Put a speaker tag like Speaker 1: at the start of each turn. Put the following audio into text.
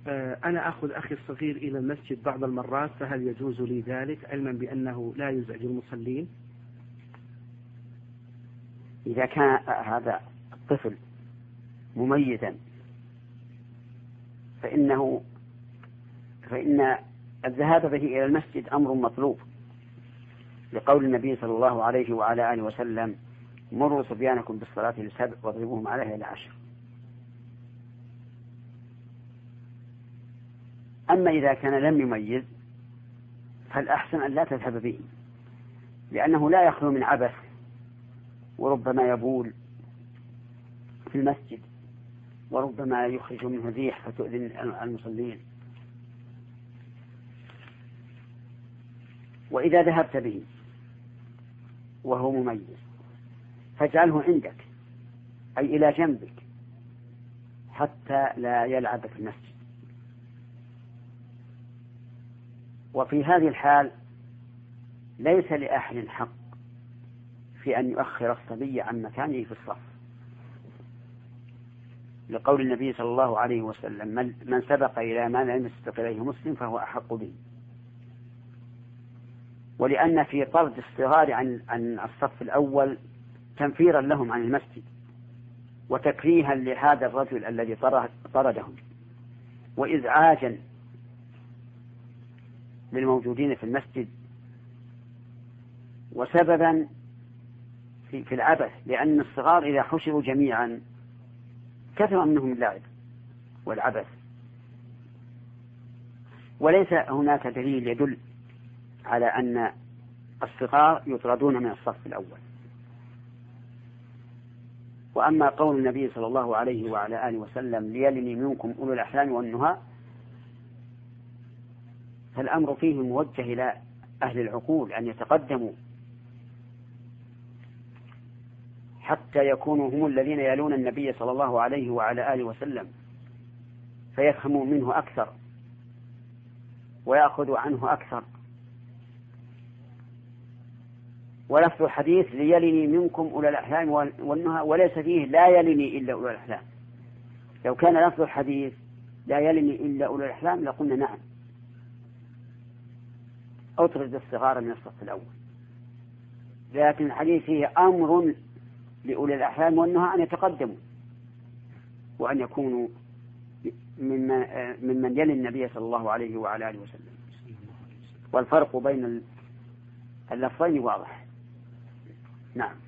Speaker 1: أنا أخذ أخي الصغير إلى المسجد بعض المرات، فهل يجوز لي ذلك علما بأنه لا يزعج المصلين؟
Speaker 2: إذا كان هذا الطفل مميزا فإن الذهاب به إلى المسجد أمر مطلوب، لقول النبي صلى الله عليه وعلى آله وسلم: مروا صبيانكم بالصلاة لسبع واضربوهم عليها إلى 10. أما إذا كان لم يميز فالأحسن أن لا تذهب به، لأنه لا يخلو من عبث، وربما يبول في المسجد، وربما يخرج منه ريح فتؤذي المصلين. وإذا ذهبت به وهو مميز فاجعله عندك، أي إلى جنبك، حتى لا يلعب في المسجد. وفي هذه الحال ليس لأحد حق في أن يؤخر الصبي عن مكانه في الصف، لقول النبي صلى الله عليه وسلم: من سبق إلى ما لم يسبق إليه مسلم فهو أحق به. ولأن في طرد الصغار عن الصف الأول تنفيرا لهم عن المسجد، وتكريها لهذا الرجل الذي طردهم، وإزعاجا للموجودين في المسجد، وسببا في العبث، لأن الصغار إذا حشروا جميعا كثر منهم اللعب والعبث. وليس هناك دليل يدل على أن الصغار يطردون من الصف الأول. وأما قول النبي صلى الله عليه وعلى آله وسلم: ليلني منكم أولو الأحلام والنهى، فالأمر فيه موجه إلى أهل العقول أن يتقدموا حتى يكونوا هم الذين يلون النبي صلى الله عليه وعلى آله وسلم، فيفهموا منه أكثر ويأخذوا عنه أكثر. ولفظ الحديث: ليلني منكم أولو الأحلام والنهى، وليس فيه لا يلني إلا أولو الأحلام. لو كان لفظ الحديث لا يلني إلا أولو الأحلام لقلنا نعم، أطرد الصغار من الصف الأول. لكن الحديث فيه أمر لأولي الأحلام والنهى أن يتقدموا وأن يكونوا ممن يلي النبي صلى الله عليه وعلى آله وسلم. والفرق بين اللفظين واضح. نعم.